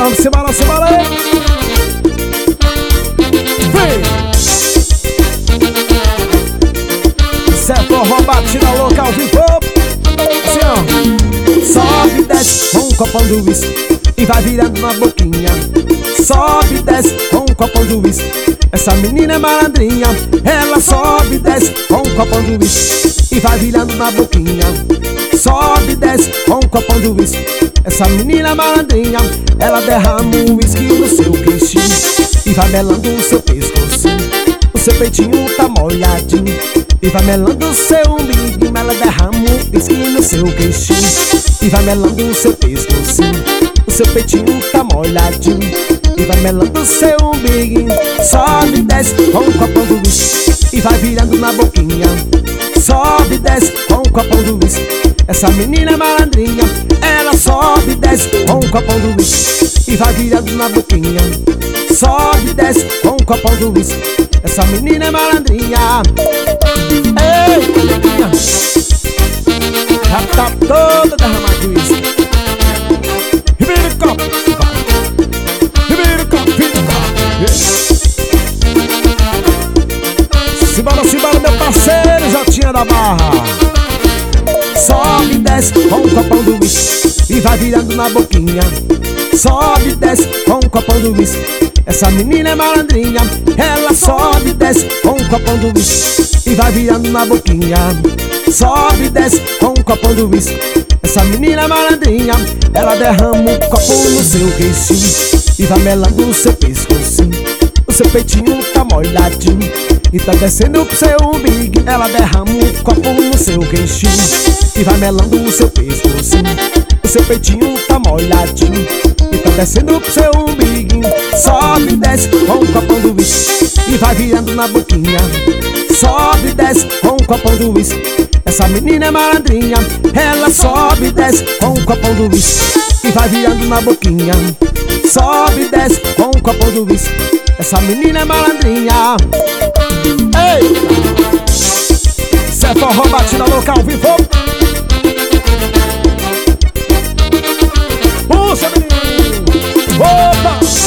Vamos embora, simbora. Vem! Isso é forró, batida louca ao vivo. Assim, ó. Sobe e desce com um copão de uísque e vai virando na boquinha. Sobe e desce com um copão de uísque. Essa menina é malandrinha. Ela sobe e desce com um copão de uísque e vai virando na boquinha. Sobe e desce com um copão de uísque. Essa menina é malandrinha. Ela derrama o uísque no seu queixinho e vai melando o seu pescocinho. O seu peitinho tá molhadinho e vai melando o seu umbiguinho. Ela derrama o uísque no seu queixinho e vai melando o seu pescocinho. O seu peitinho tá molhadinho e vai melando o seu umbiguinho. Sobe e desce com um copão de uísque e vai virando na boquinha. Sobe e desce com um copão de uísque. Essa menina é malandrinha. Ela sobe e desce com um copão de uísque e vai virando na boquinha. Sobe e desce com um copão de uísque. Essa menina é malandrinha. Ei, neguinha, já tá toda derramada de uísque. Vira o copo, vira o copo, vira o copo. Simbora, simbora, meu parceiro Jotinha da Barra. Sobe e desce com um copão de uísque e vai virando na boquinha. Sobe e desce com um copão de uísque. Essa menina é malandrinha. Ela sobe e desce com um copão de uísque e vai virando na boquinha. Sobe e desce com um copão de uísque. Essa menina é malandrinha. Ela derrama o copo no seu queixinho e vai melando o seu pescocinho. O seu peitinho tá molhadinho e tá descendo pro seu umbigo. Ela derrama o copo no seu queixinho e vai melando o seu pescocinho. O seu peitinho tá molhadinho e tá descendo pro seu umbiguinho. Sobe e desce com um copão de uísque e vai virando na boquinha. Sobe e desce com um copão de uísque. Essa menina é malandrinha. Ela sobe e desce com um copão de uísque e vai virando na boquinha. Sobe e desce com um copão de uísque. Essa menina é malandrinha. Ei! Isso é forró, batida louca ao vivo. Puxa, menino! Opa!